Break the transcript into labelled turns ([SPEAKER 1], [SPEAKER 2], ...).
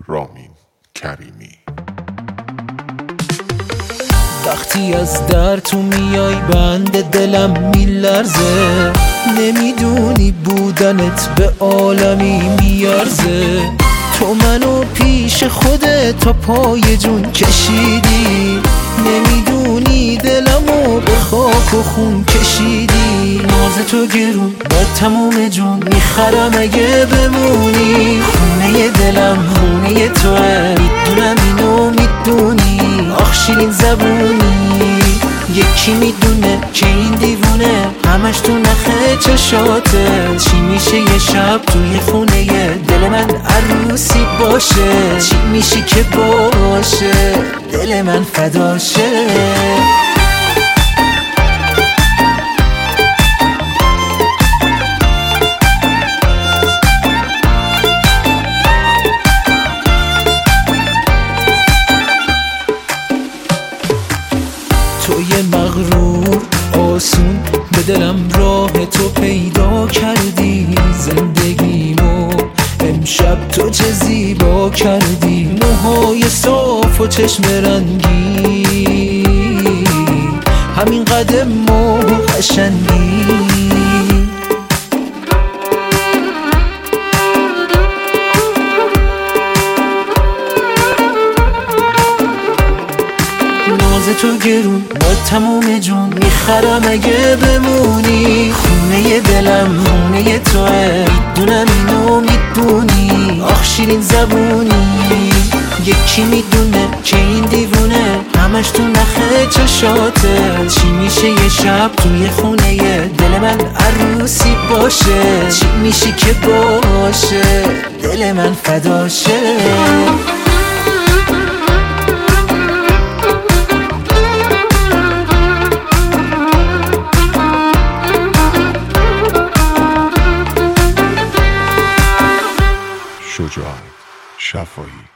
[SPEAKER 1] رامین کریمی.
[SPEAKER 2] وقتی از در تو میای بند دلم میلرزه، نمیدونی بودنت به عالمی میارزه. تو منو پیش خودت تا پای جون کشیدی، نمیدونی دلمو به خاک و خون کشیدی. ناز تو گرون با تموم جون میخرم اگه بمونی. خونه دلم خونه توه، میدونم اینو میدونی. آخ شیرین زبونی، یکی میدونه که این دیوونه همش تو نخه چشاته. چی میشه یه شب توی خونه دل من عروسی باشه؟ چی میشه که باشه دل من فداشه؟ توی مغرور آسون به دلم راه تو پیدا کردی. زندگیمو امشب تو چه زیبا کردی. موهای صاف و چشم رنگی، همین قدم و قشنگی. ناز تو گرون با تموم جون میخرم اگه بمونی. خونه دلم خونه توه، میدونم اینو میدونی. آخ شیرین زبونی، یکی میدونه که این دیوونه همش تو نخه چشاته. چی میشه یه شب توی خونه دل من عروسی باشه؟ چی میشه که باشه دل من فداشه؟
[SPEAKER 1] شجاع شفایی.